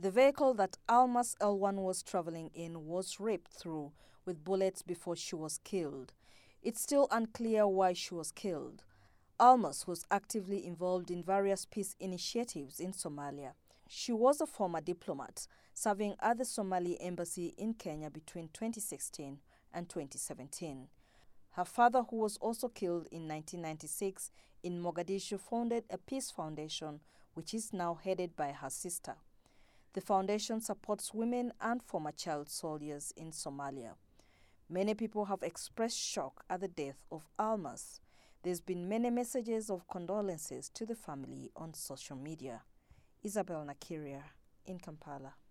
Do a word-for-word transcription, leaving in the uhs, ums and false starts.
The vehicle that Almas Elwan was traveling in was ripped through with bullets before she was killed. It's still unclear why she was killed. Almas was actively involved in various peace initiatives in Somalia. She was a former diplomat, serving at the Somali embassy in Kenya between twenty sixteen and twenty seventeen. Her father, who was also killed in nineteen ninety-six in Mogadishu, founded a peace foundation which is now headed by her sister. The foundation supports women and former child soldiers in Somalia. Many people have expressed shock at the death of Almas. There's been many messages of condolences to the family on social media. Isabel Nakiria in Kampala.